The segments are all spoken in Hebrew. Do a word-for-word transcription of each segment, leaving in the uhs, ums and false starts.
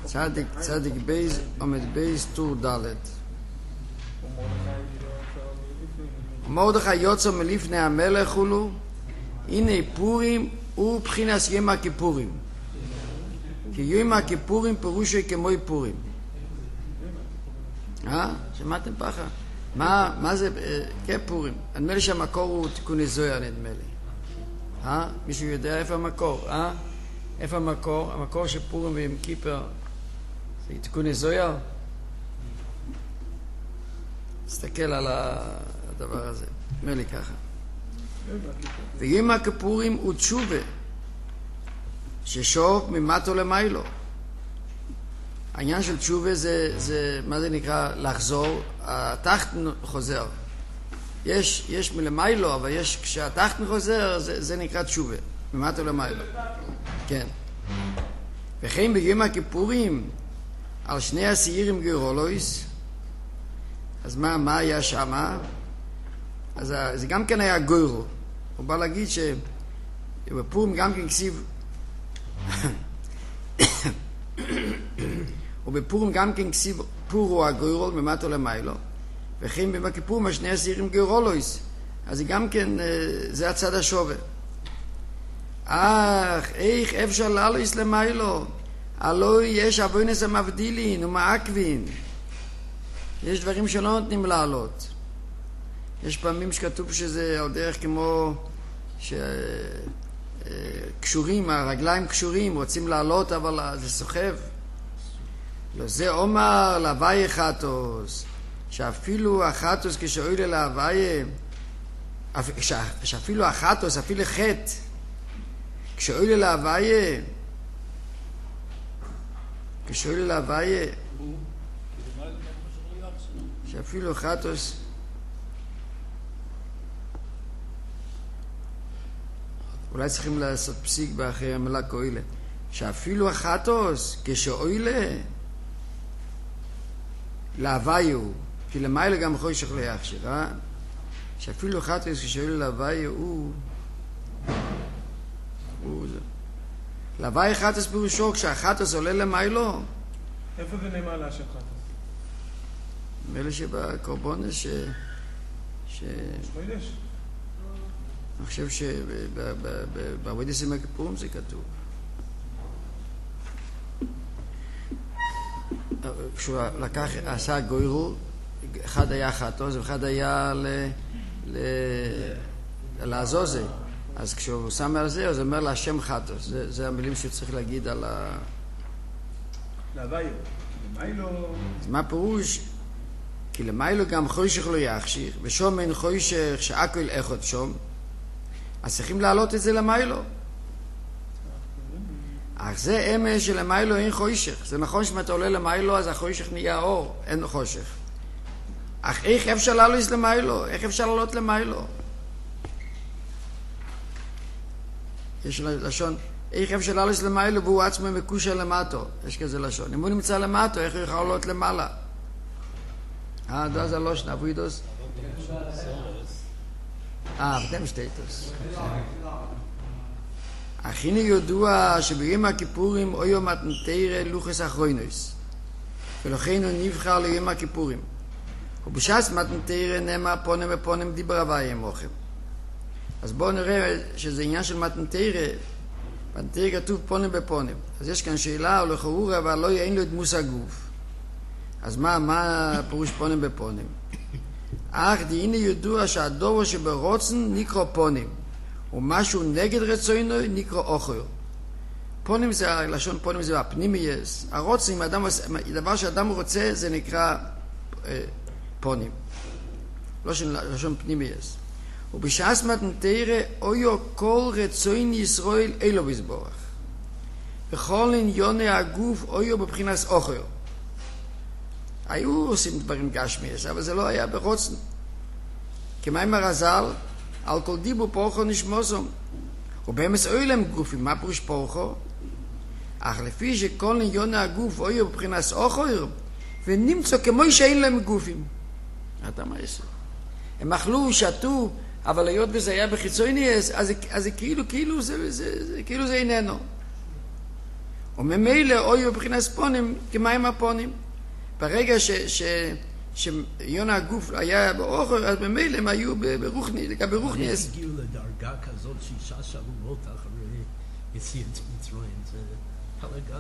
צדיק, צדיק בייז, עומד בייז, טור ד'. מרדכי יוצא מלפני המלך הולו, הנה פורים ובחינס יום הכיפורים. כי יום הכיפורים פירושו כמו פורים. אה? שמעתם פחה? מה, מה זה, כן פורים. נדמה לי שהמקור הוא תיקוני זוהר, נדמה לי. אה? מישהו יודע איפה המקור? אה? איפה המקור? המקור של פורים ועם כיפר זה תיקוני זוהר? תסתכל על הדבר הזה. נדמה לי ככה. ויום הכיפורים הוא תשובה ששוב ממטו למיילו. העניין של תשובה זה, זה, מה זה נקרא? לחזור. התחתן חוזר. יש, יש מלמיילו, אבל יש, כשהתחתן חוזר, זה, זה נקרא תשובה. ממטו למיילו. כן. וכן ביום הכיפורים, על שני הסעירים גרולויס, אז מה, מה היה שמה? אז זה גם כן היה גוירו. הוא בא להגיד שבפורים גם כן כסיב ובפורים גם כן כסיב פורו הגוירו ממטו למיילו, וכן ביום הכיפורים השני הסעירים גרולויס, אז זה גם כן, זה הצד השווה. אך איך אפשר לעלויס למיילו? הלא יש אבוינס המבדילין ומעקבין. יש דברים שלא נותנים לעלות. יש פעמים שכתוב שזה על דרך כמו שקשורים, הרגליים קשורים, רוצים לעלות אבל זה סוחב. לא זה אומר להווי חטוס, שאפילו החטוס כשאוילה להווי, שאפילו החטוס, אפילו חטא, כשאוילה להווי, כשאוילה להווי, שאפילו חטוס, אולי צריכים לעשות פסיק באחרי המילה כאוילה, שאפילו החטוס כשאוילה להווי הוא, כי למעלה גם יכול שכל יחשב, אה? שאפילו חטוס כשאוילה להווי הוא, הוא זה. להווי חטוס פירושו, כשהחטוס עולה למיילו. איפה זה נאמר להשם חטוס? מאלה שבקורבונס ש... ש... שמוידש. אני חושב שבעבודת יום הכיפורים זה כתוב. כשהוא לקח, עשה גוירו, אחד היה חטוס ואחד היה לעזוזה. אז כשהוא שם על זה, אז הוא אומר להשם חטוס. זה המילים שצריך להגיד על ה... להוויו. למיילו... אז מה פירוש? כי למיילו גם חוישך לא יחשיך, ושום אין חוישך שעקל איכות שום, אז צריכים להעלות את זה למיילו. אך זה אמש שלמיילו אין חוישך. זה נכון שאם אתה עולה למיילו, אז החוישך נהיה אור, אין חושך. אך איך אפשר לעלות למיילו? איך אפשר לעלות למיילו? יש לשון, איך אפשר לעלות למיילו והוא עצמו מקושר למטו. יש כזה לשון. אם הוא נמצא למטו, איך הוא יכול לעלות למעלה? אה, דו זה לא שנה, וידוס? אה, אתם שטייטוס. הכיני ידוע שביום הכיפורים או יום מתנתרא לוחס אחרוינוס. ולכן הוא נבחר ליום הכיפורים. ובשעת מתנתרא נאמר פונם ופונם דיבר הווי עמוכם. אז בואו נראה שזה עניין של מתנתרא. מתנתרא כתוב פונם בפונם. אז יש כאן שאלה, או לחרורה, אבל לא אין לו את מושא גוף. אז מה, מה פירוש פונים בפונים? אך דהנה ידוע שהדובר שברוצן נקרא פונים, ומשהו נגד רצונו נקרא אוכר. פונים זה, לשון פונים זה הפנימייס. הרוצן, אם אדם, דבר שאדם רוצה, זה נקרא אה, פונים. לשון, לשון פנימייס. ובשעת מתנתרא, אויו כל רצון ישראל אלו בזבורך. וכל עניוני הגוף, אויו בבחינת אוכר. היו עושים דברים גשמייס, אבל זה לא היה ברוצן. כמים הרזל, על כל דיבור פורחו נשמוסום. ובאמס אוילם גופים, מה פרוש פורחו? אך לפי שכל עניון הגוף אויו בבחינת אוכר, ונמצא כמו שאין להם גופים. אתה מה יש? הם אכלו, שתו, אבל היות וזה היה בחיצוניאס, אז, אז זה כאילו, כאילו זה, זה, זה, כאילו זה איננו. וממילא אוי בבחינת פונים כמים הפונים. ברגע ש, ש, שיונה הגוף היה באוכל, אז ממילא הם היו ברוחני, לגבי רוחני. איך הגיעו לדרגה כזאת שישה שבועות אחרי יציאת מצרים? זה פלא גדול.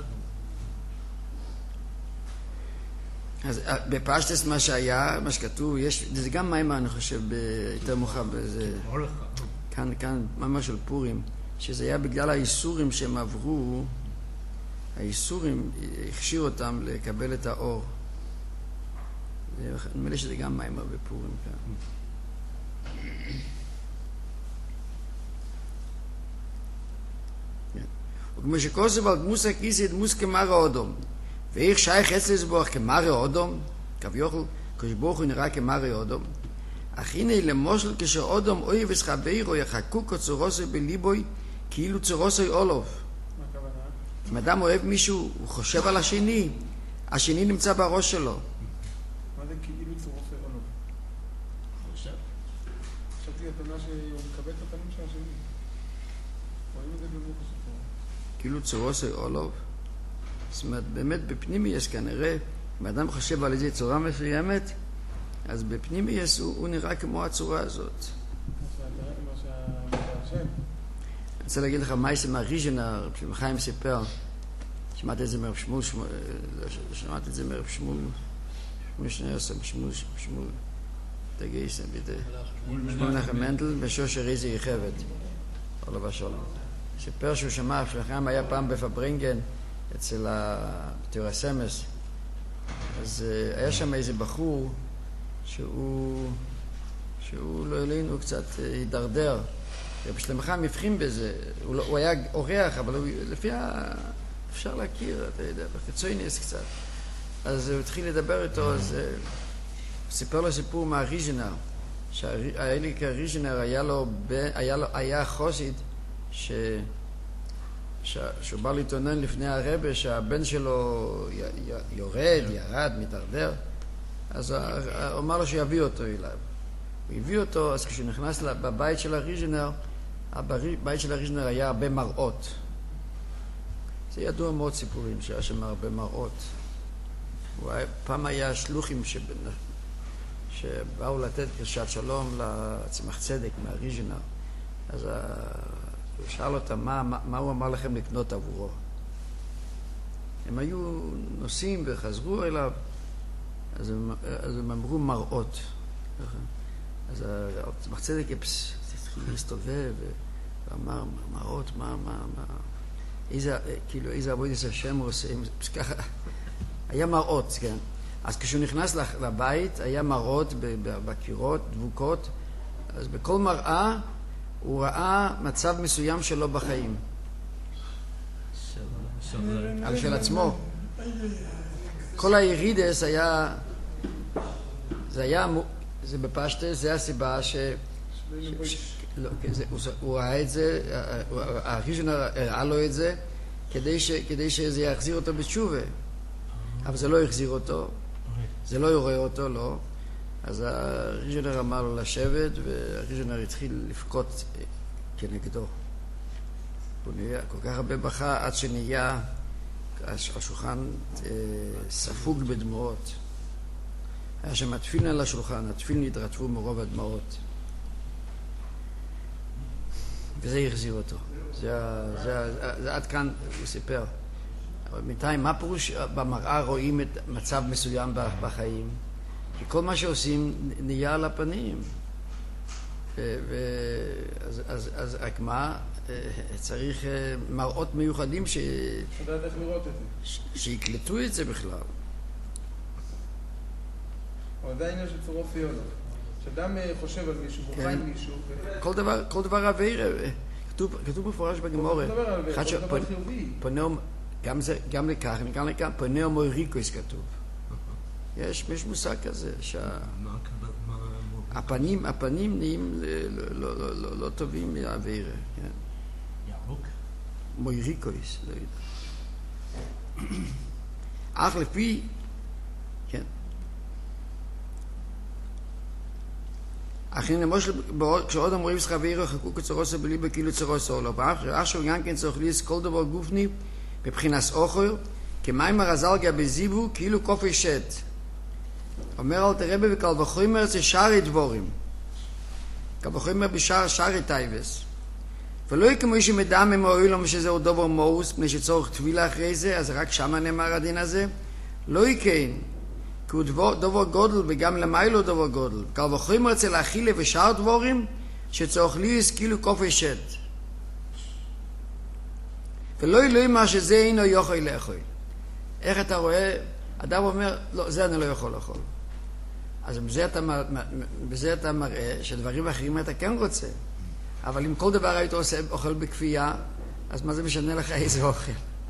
אז בפשטס מה שהיה, מה שכתוב, יש, זה גם מים, אני חושב, יותר מאוחר בזה. כאן, כאן, ממש של פורים, שזה היה בגלל האיסורים שהם עברו, האיסורים הכשיר אותם לקבל את האור. נדמה לי שזה גם מים בפורים כאן. וכמו שכוסף על דמוס הכיסא דמוס כמרא אודום. ואיך שייך אצל לסבוח כמרא אודום, כביכול, כשברוך הוא נראה כמרא אודום. אך הנה למושל כשאודום אוהב וחברו יחקוק צורוסו בליבוי כאילו צורוסו אולוב. מה הכוונה? אם אדם אוהב מישהו, הוא חושב על השני, השני נמצא בראש שלו. מה זה כאילו צורוסו אולוב? חושב. חשבתי התונה שהוא מקבל את הפנים של השני. רואים את זה במוח הסיפור. כאילו צורוסו אולוב. זאת אומרת, באמת בפנימי יש כנראה, אם אדם חושב על איזה צורה מסוימת, אז בפנימי יש, הוא, הוא נראה כמו הצורה הזאת. מה שהשם. אני רוצה להגיד לך, מה יש מהריז'נר, כשחיים סיפר, שמעתי את זה מרב שמול, שמעתי את זה מרב שמול, שמול שני עושים, שמול, שמול, תגייסם בידי, שמול נחם מנדל, בשושר איזה יחבת, עולו ושלום. סיפר שהוא שמע, כשחיים היה פעם בפברינגן, אצל התיאור הסמס, אז uh, היה שם איזה בחור שהוא, שהוא לא אלינו, הוא קצת uh, הידרדר. רב שלמך מבחין בזה, הוא, לא, הוא היה אורח, אבל הוא, לפי ה... אפשר להכיר, אתה יודע, בחיצוניס קצת. אז הוא התחיל לדבר איתו, אז uh, הוא סיפר לו סיפור מהריז'נר, שהאליק הריז'נר היה לו, היה, לו, היה חוסיד, ש... שהוא בא להתעונן לפני הרבה שהבן שלו יורד, ירד, מתדרדר, אז הוא אמר לו שיביא אותו אליו. הוא הביא אותו, אז כשהוא נכנס בבית של הריז'נר, הבית של הריז'נר היה הרבה מראות. זה ידוע מאוד סיפורים שהיה שם הרבה מראות. פעם היה שלוחים שבאו לתת קדושת שלום לצמח צדק מהריז'נר. אז הוא שאל אותם, מה, מה, מה הוא אמר לכם לקנות עבורו? הם היו נוסעים וחזרו אליו, אז הם, אז הם אמרו מראות. אז הצמח צדק התחיל להסתובב ואמר, מראות, מה, מה, מה, איזה, כאילו, איזה עבודת השם הוא עושה, ככה, היה מראות, כן. אז כשהוא נכנס לבית, היה מראות בקירות, דבוקות, אז בכל מראה, הוא ראה מצב מסוים שלו בחיים. על של עצמו. כל הירידס היה, זה היה, זה בפשטס, זה הסיבה ש... הוא ראה את זה, הריז'נר הראה לו את זה, כדי שזה יחזיר אותו בתשובה. אבל זה לא יחזיר אותו, זה לא יורה אותו, לא. אז הריז'נר אמר לו לשבת, והריז'נר התחיל לפקוט כנגדו. הוא נהיה כל כך הרבה בכה, עד שנהיה השולחן ספוג בדמעות. היה שם התפילין על השולחן, התפילין התרטבו מרוב הדמעות. וזה החזיר אותו. זה, זה, זה, זה עד כאן הוא סיפר. אבל בינתיים, מה פירוש במראה רואים את מצב מסוים בחיים? כי כל מה שעושים נהיה על הפנים. ו- ו- אז, אז, אז רק מה? צריך מראות מיוחדים ש... לדעת איך לראות את זה. ש- שיקלטו את זה בכלל. אבל זה העניין של צורות ציונות. כשאדם חושב על מישהו, בוכה עם מישהו... כל דבר, כל דבר עביר, כתוב, כתוב מפורש בגמורה. כל דבר עביר, כל דבר חיובי. פנאום, גם, זה, גם לכך, גם לכך, פנאום מוריקוס כתוב. יש, יש מושג כזה, שהפנים, הפנים נהיים לא, לא, לא, לא, לא טובים מהעביר. כן. ירוק? מוריקוס, לא יודע. אך לפי, כן. אחים למושל, כשעוד אמורים שחווירו חכו כצורוסו בליבו כאילו צורוסו לא. ואחר שהוא גם כן צריך ליס כל דבר גופני מבחינס אוכר, כמים הרזלגיה בזיבו, כאילו קופי שט. אומר אל תרבה וקל וחומר זה שערי דבורים. קל וחומר בשער שערי טייבס. ולא כמו שמדע ממועילום שזהו דובר מאוס, פני שצורך תבילה אחרי זה, אז רק שמה נאמר הדין הזה. לא יקן, כי הוא דובר גודל וגם למיילו דובר גודל. קל וחומר אצל האכילה ושאר דבורים, שצורך ליוס כאילו קופי שט. ולא ילוי מה שזה אינו יוכל לאכול. איך אתה רואה, אדם אומר, לא, זה אני לא יכול לאכול. אז בזה אתה, בזה אתה מראה שדברים אחרים אתה כן רוצה. אבל אם כל דבר היית עושה אוכל בכפייה, אז מה זה משנה לך איזה אוכל?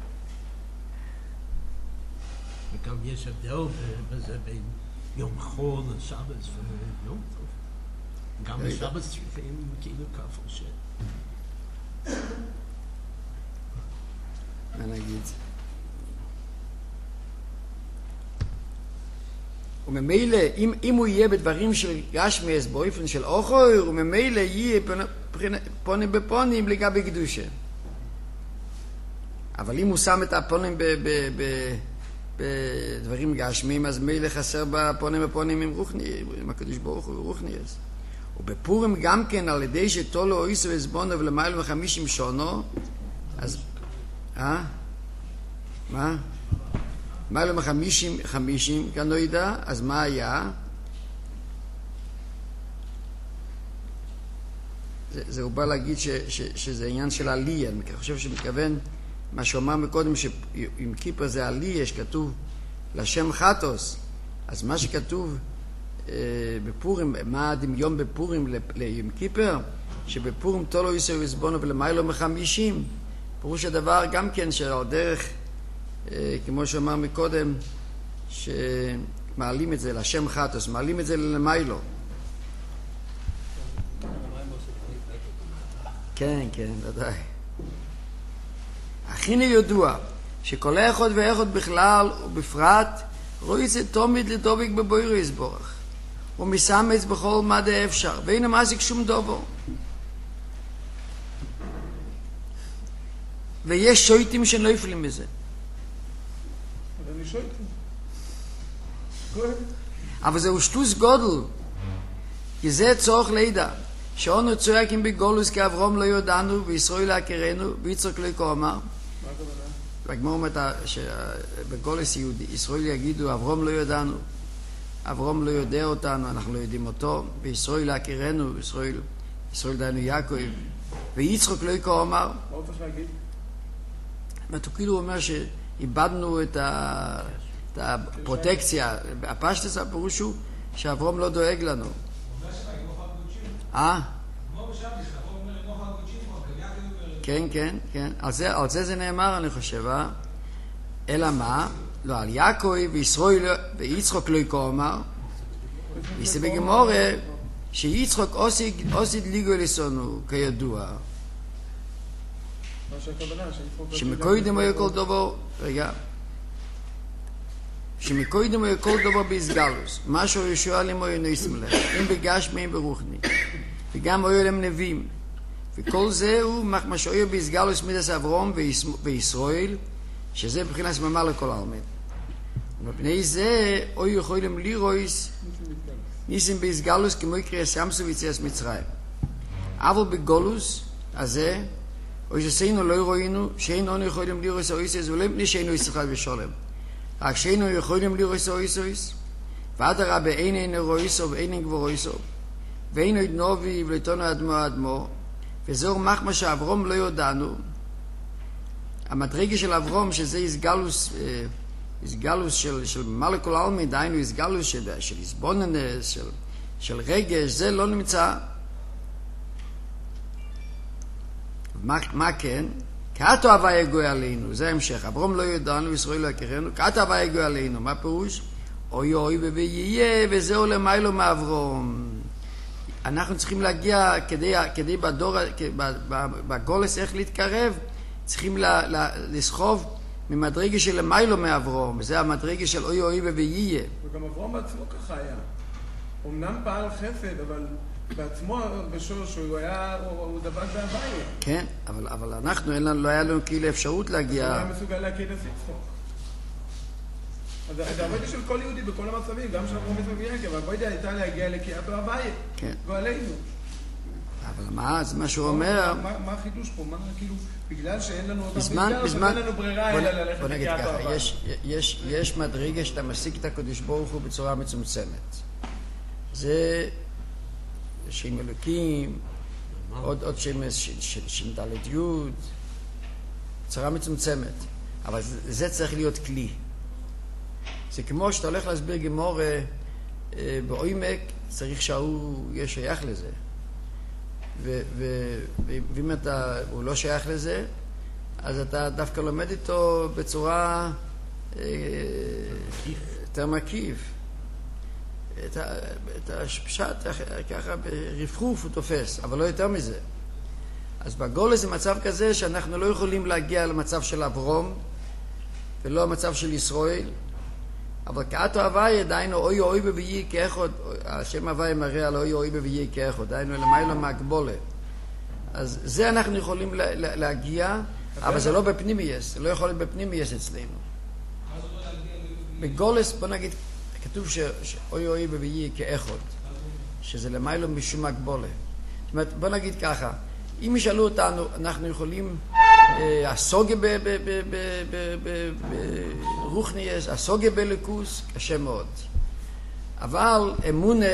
וגם יש הבדל בזה בין יום חול לשבת ויום טוב. גם בשבת צריכים כאילו כף או שט. מה נגיד? וממילא, אם, אם הוא יהיה בדברים של גשמיאס באופן של אוכל, וממילא יהיה פונים בפונים לגבי קדושה. אבל אם הוא שם את הפונים ב, ב, ב, בדברים גשמיים, אז מילא חסר בפונים בפונים עם רוחני, עם הקדוש ברוך הוא רוחניאס. ובפורים גם כן, על ידי שתולו אויסו וסבונו ולמיילו מחמישים שונו, אז... אה? מה? מיילו מחמישים, חמישים, כאן לא ידע, אז מה היה? זה, זה הוא בא להגיד ש, ש, שזה עניין של עלייה, אני חושב שמתכוון מה שאומר מקודם, שעם כיפר זה עלייה, שכתוב לשם חטוס, אז מה שכתוב אה, בפורים, מה הדמיון בפורים ליום כיפר, שבפורים תולו יסו וסבונו ולמיילו מחמישים, פירוש הדבר גם כן שעל דרך, אה, כמו שאמר מקודם, שמעלים את זה לשם חטוס, מעלים את זה למיילו. כן, כן, ודאי. הכי ידוע שכל אחד ואחד בכלל ובפרט רואי זה תמיד לדובק בבוירו יסבורך ומסמץ בכל מה דה אפשר ואין המעסיק שום דובו ויש שויטים שנופלים מזה. אבל אני שויטים. אבל זהו שטוס גודל כי זה צורך לידע שאונו צועקים בגולוס כי אברהם לא יודענו וישראל להכרנו ויצחק לא יקרא אמר. מה הכוונה? והגמרא אומרת שבגולוס יהודי ישראל יגידו אברהם לא יודענו, אברהם לא יודע אותנו, אנחנו לא יודעים אותו, וישראל להכרנו, ישראל, ישראל דיינו יעקב, ויצחק לא יקרא אמר. מה הוא צריך להגיד? הוא כאילו אומר שאיבדנו את הפרוטקציה, הפשטס הפירוש הוא שאברהם לא דואג לנו. אה? כן, כן, כן. על זה, על זה זה נאמר, אני חושב, אה? אלא מה? לא, על יעקב וישראל ויצחק לא יקרא אמר. וזה בגמורה שיצחק עוsid ליגו לסונו, כידוע. מה שהכוונה? שמקוידם היה כל דבר, רגע. שמקוידם היה כל דבר בהסגלוס. מה שישוע למו ינויסם להם. אם בגשמי, אם ברוחני. וגם היו להם נביאים. וכל זה הוא מה שהיו בהסגלוס מידס אברהם וישראל, שזה מבחינת סממה לכל העלמין. ומפני זה היו יכולים לירויס ניסים בהסגלוס כמו יקרה סמסו ויציאס מצרים. אבל בגולוס הזה, או שסיינו לא רוינו, שאינו יכולים לירויס האויסס, ולא מפני שאינו ישחק ושולם. רק שאינו יכולים לירויס האויסס, ועד הרבה אין אין רויסו ואין אין כבר רויסו. ואינו ידנובי ולתונו אדמו אדמו, וזהו מחמה שאברום לא יודענו. המדרגה של אברום, שזה הסגלוס, הסגלוס של, של מלכול אלמי, דיינו הסגלוס של, של הסבוננס, של, של רגש, זה לא נמצא. מה, מה כן? כעתו הווה יגוי עלינו, זה המשך. אברום לא יודענו, ישראל לא יכרנו, כעתו הווה יגוי עלינו. מה פירוש? אוי אוי ויהיה, וזהו למיילו מאברום. אנחנו צריכים להגיע כדי, כדי בדור, בגולס איך להתקרב, צריכים ל, ל, לסחוב ממדרגה של מיילו מאברום, וזה המדרגה של אוי אוי ויהיה. וגם אברום בעצמו ככה היה. אמנם פעל חסד, אבל בעצמו, בשורש, הוא היה, הוא דבק בהוויה. כן, אבל, אבל אנחנו, אין לנו, לא היה לנו כאילו אפשרות להגיע... הוא היה מסוגל להכיר את יצחק. אז זה עבודה של כל יהודי בכל המצבים, גם של אברהם יצחק ויעקב, העבודה הייתה להגיע לקריאת ההוויה. כן. גואלנו. אבל מה, זה מה שהוא אומר... מה, מה החידוש פה? מה, כאילו, בגלל שאין לנו אותם בזמן, בעיקר, בזמן... שאין לנו ברירה אלא ללכת בוא נגיד לקריאת ככה, ההוויה. יש, יש, יש מדרגה שאתה משיג את הקדוש ברוך הוא בצורה מצומצמת. זה שם אלוקים, עוד, עוד שם ש"ד י', צורה מצומצמת. אבל זה, זה צריך להיות כלי. זה כמו שאתה הולך להסביר גמורה אה, בעומק, צריך שהוא יהיה שייך לזה. ו, ו, ואם אתה, הוא לא שייך לזה, אז אתה דווקא לומד איתו בצורה אה, יותר מקיף. את, את השפשט ככה ברפרוף הוא תופס, אבל לא יותר מזה. אז בגולה זה מצב כזה שאנחנו לא יכולים להגיע למצב של אברום ולא המצב של ישראל, אבל כעת הוויה, דיינו אוי אוי בביי כאחד, השם הוויה מראה על אוי אוי בביי כאחד, דיינו למעלה מהגבולה. אז זה אנחנו יכולים לה, להגיע, אבל זה לא בפנימייס, זה לא יכול להיות בפנימייס אצלנו. בגולס, בוא נגיד, כתוב שאוי אוי בביי כאחד, שזה למעלה משום הגבולה. זאת אומרת, בוא נגיד ככה, אם ישאלו אותנו, אנחנו יכולים, הסוגה ברוחניאס, הסוגה בליקוס, קשה מאוד. אבל אמונה,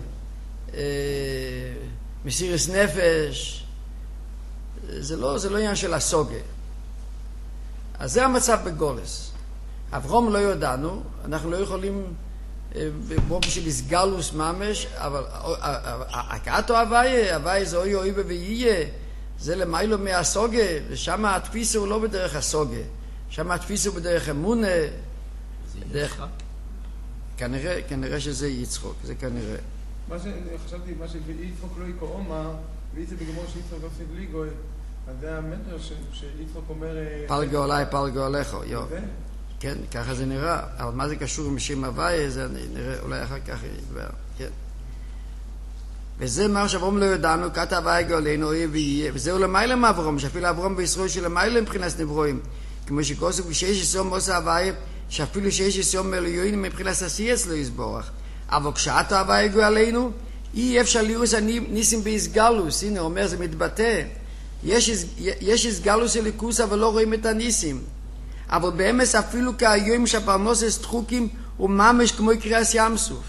מסירת נפש, זה לא, זה לא עניין של הסוגה. אז זה המצב בגולס. אברהם לא יודענו, אנחנו לא יכולים, באופן של הסגלוס ממש, אבל הכאתו הוויה, הוויה זה אוי אוי ויהיה, זה למיילו מהסוגה, ושם התפיסה הוא לא בדרך הסוגה, שם התפיסה הוא בדרך אמונה. זה דרך... יצחק? כנראה, כנראה שזה יצחוק, זה כנראה. מה שחשבתי, מה שיצחוק לא יקרא אומה, ויצא בגמור שיצחוק לא סיב לי גוי, אז זה המטר שיצחוק אומר... פל גאולי, פל גאולךו, יו. זה? כן, ככה זה נראה, אבל מה זה קשור עם שם הוויה, זה נראה, אולי אחר כך ידבר, כן. וזה מה שאברום לא יודענו, כת הוויה גאולנו, אוי ויהיה, וזהו למעלה מאברום, שאפילו אברום בישראל שלמעלה מבחינת נברואים, כמו שכוסף שיש יסום עושה הוויה, שאפילו שיש יסום מלויין מבחינת עשי אצלו יסבורך, אבל כשעת הוויה גאולנו, אי אפשר לירוס ניסים בהסגלוס, הנה אומר זה מתבטא, יש, יש הסגלוס אליקוס אבל לא רואים את הניסים, אבל באמס אפילו כהיום שהפרנוסס דחוקים הוא ממש כמו קריאס ים סוף.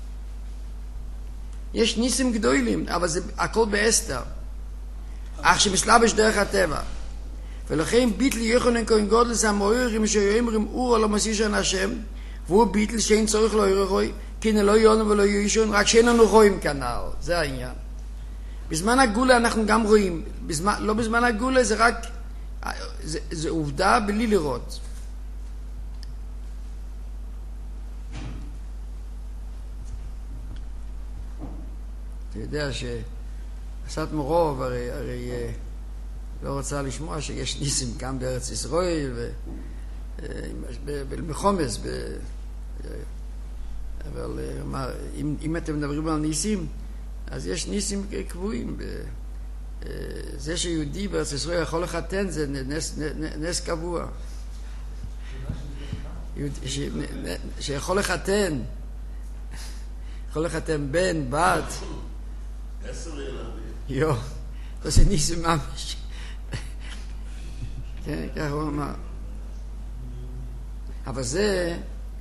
יש ניסים גדולים, אבל זה הכל באסתר. אך שמסלבש דרך הטבע. ולכן ביטל יוחנן כהן גודלס המאוירים שיאמרים אור על המסישן השם, והוא ביטל שאין צורך לא ירחוי, כי לא יונו ולא ישון, רק שאין לנו רואים כנעל. זה העניין. בזמן הגולה אנחנו גם רואים. בזמן, לא בזמן הגולה זה רק... זה, זה עובדה בלי לראות. אתה יודע שעשת מורוב הרי, הרי לא רוצה לשמוע שיש ניסים גם בארץ ישראל ובחומס, אבל אם, אם אתם מדברים על ניסים, אז יש ניסים קבועים. זה שיהודי בארץ ישראל יכול לחתן זה נס, נס קבוע. ש, שיכול לחתן, יכול לחתן בן, בת. עשר ילדים. יו, זה ניסים ממש. כן, ככה הוא אמר. אבל זה,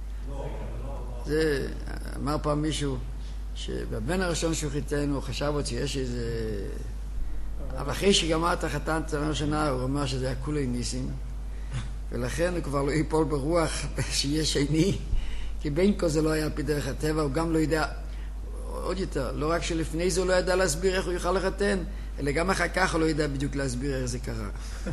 זה, אמר פעם מישהו, שבבן הראשון שהוא חיתן הוא חשב עוד שיש איזה... אבל אחרי שגמר את החתן צרה שנה, הוא אמר שזה היה כולי ניסים, ולכן הוא כבר לא ייפול ברוח שיהיה שני, כי בין כה זה לא היה על פי דרך הטבע, הוא גם לא יודע, עוד יותר, לא רק שלפני זה הוא לא ידע להסביר איך הוא יוכל לחתן, אלא גם אחר כך הוא לא ידע בדיוק להסביר איך זה קרה.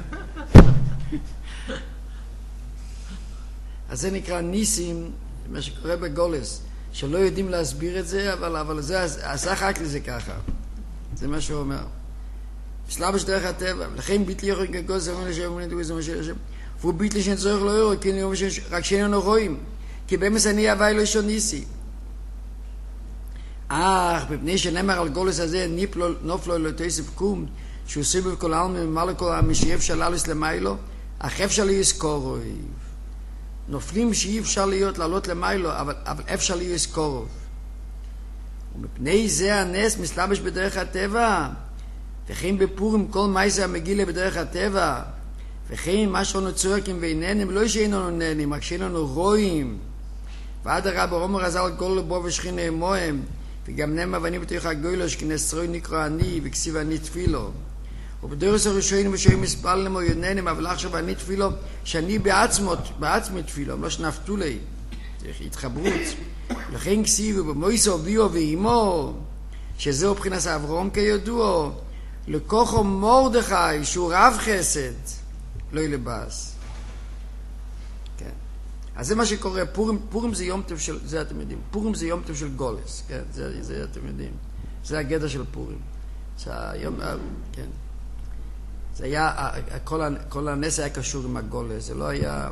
אז זה נקרא ניסים, מה שקורה בגולס, שלא יודעים להסביר את זה, אבל, אבל זה, עשה רק לזה ככה. זה מה שהוא אומר. סלבש דרך הטבע, לכן ביטלי יוכל כגוז, זה אומר לשם, זה אומר לשם, והוא ביטלי שאין צורך לא יורד, רק שאיננו רואים, כי במס אני הווי לא ישון ניסי. אך מפני שנאמר על גולס הזה נופלו לא תסף קום שהוא סיבוב כל העלמין ומעלה כל המשיאף שללס למיילו אך אפשר להזכורוב נופלים שאי אפשר להיות לעלות למיילו אבל, אבל אפשר להזכורוב ומפני זה הנס מסלבש בדרך הטבע וכן בפורים כל מייסה המגילה בדרך הטבע וכן מה שאנו צורקים ואיננים לא שאיננו נהנים רק שאיננו רואים ועד הרב אומר הזל גול לבוא ושכינה אמוהם וגם נאמר ואני בתוך הגוילוש כנסרוי נקרא אני וכסיב אני תפילו ובדורס הראשונים ושאים מספל למו יוננים אבל עכשיו אני תפילו שאני בעצמות בעצמי תפילו לא שנפתו לי התחברות לכן כסיב ובמויסו ביו ואימו שזהו מבחינת אברהם כידוע לקוחו מורדכי שהוא רב חסד לא ילבס כן אז זה מה שקורה פורים פורים זה יום טוב של זה אתם יודעים פורים זה יום טוב של גולס כן זה זה אתם יודעים זה הגדר של פורים זה היום כן זה היה כל כל הנס היה קשור עם הגולס זה לא היה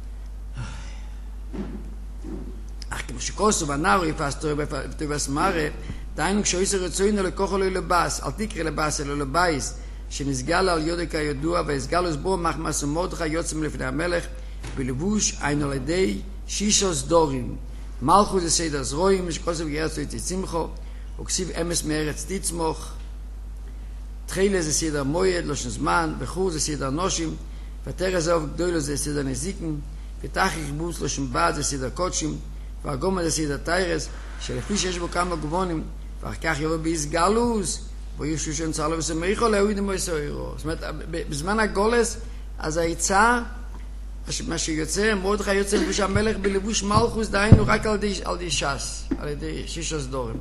אך כמו שקוסו ונאו יפסטו בתובס מרה דיינו כשאיסר רצוינו לקוחו לא ילבס אל תקרא לבס אלא לבייס שנסגל על יודק הידוע והסגל לסבור מחמס ומורדכי יוצא מלפני המלך בלבוש עין על ידי שישוס דורים מלכו זה סדר זרועים שכוסף גרצו איתי צמחו וכסיב אמס מארץ תצמוך תחילה זה סדר מויד לושן זמן בחור זה סדר נושים ותרא זהו גדולו זה סדר נזיקן ותחי חיבוץ לושן בד זה סדר קודשים והגומה זה סדר טיירס שלפי שיש בו כמה גבונים ואחר כך יבוא ביסגלוס וישו שנצא לו ושמריחו להויד עם היסוירו זאת אומרת בזמן הגולס אז היצא מה שיוצא מורדכי יוצא לבוש המלך בלבוש מלכוס דהיינו רק על ידי, על ידי שס על ידי שישוס דורים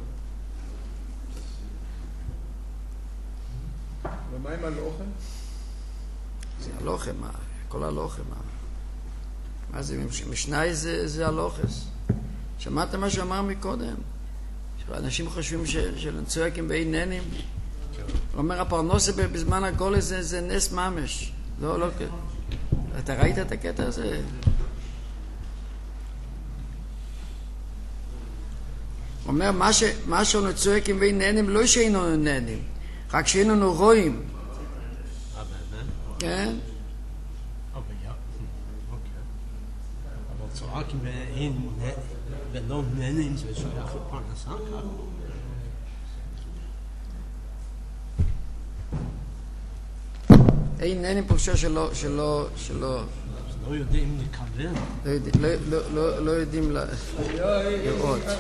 ומה עם הלוחם? זה הלוחם כל הלוחם מה זה משנאי זה, זה הלוחס שמעת מה שאמר מקודם אנשים חושבים שלצועקים בעיננים הוא אומר הפרנוסה בזמן הגולס זה, זה נס ממש לא לא אתה ראית את הקטע הזה? הוא אומר מה, ש, מה שאנו צועקים בעיננים לא שאיננו נהנים רק שאיננו רואים כן? אבל צועקים ולא נהנים זה שייך לפרנסה ככה אין נהנים פרשה שלא שלא שלא לא יודעים לכוון לא יודעים לא, לא, לא יודעים לראות